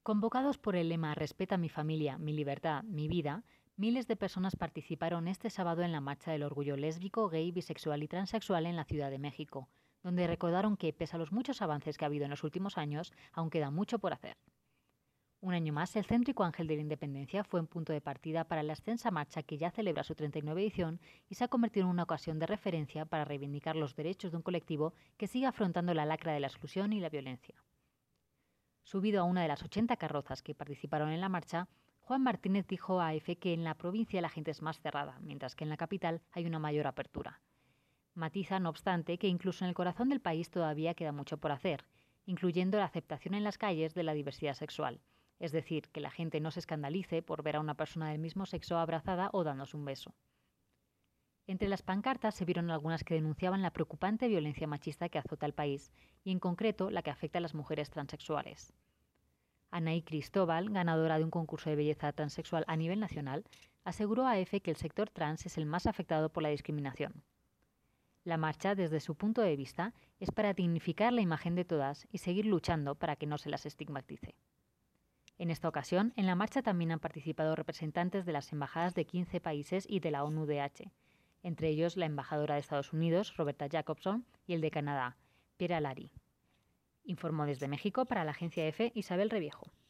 Convocados por el lema Respeta mi familia, mi libertad, mi vida, miles de personas participaron este sábado en la Marcha del Orgullo Lésbico, Gay, Bisexual y Transexual en la Ciudad de México, donde recordaron que, pese a los muchos avances que ha habido en los últimos años, aún queda mucho por hacer. Un año más, el céntrico Ángel de la Independencia fue un punto de partida para la extensa marcha que ya celebra su 39 edición y se ha convertido en una ocasión de referencia para reivindicar los derechos de un colectivo que sigue afrontando la lacra de la exclusión y la violencia. Subido a una de las 80 carrozas que participaron en la marcha, Juan Martínez dijo a EFE que en la provincia la gente es más cerrada, mientras que en la capital hay una mayor apertura. Matiza, no obstante, que incluso en el corazón del país todavía queda mucho por hacer, incluyendo la aceptación en las calles de la diversidad sexual, es decir, que la gente no se escandalice por ver a una persona del mismo sexo abrazada o dándose un beso. Entre las pancartas se vieron algunas que denunciaban la preocupante violencia machista que azota el país, y en concreto la que afecta a las mujeres transexuales. Anaí Cristóbal, ganadora de un concurso de belleza transexual a nivel nacional, aseguró a EFE que el sector trans es el más afectado por la discriminación. La marcha, desde su punto de vista, es para dignificar la imagen de todas y seguir luchando para que no se las estigmatice. En esta ocasión, en la marcha también han participado representantes de las embajadas de 15 países y de la ONU-DH, entre ellos la embajadora de Estados Unidos, Roberta Jacobson, y el de Canadá, Pierre Alary. Informó desde México para la agencia EFE Isabel Reviejo.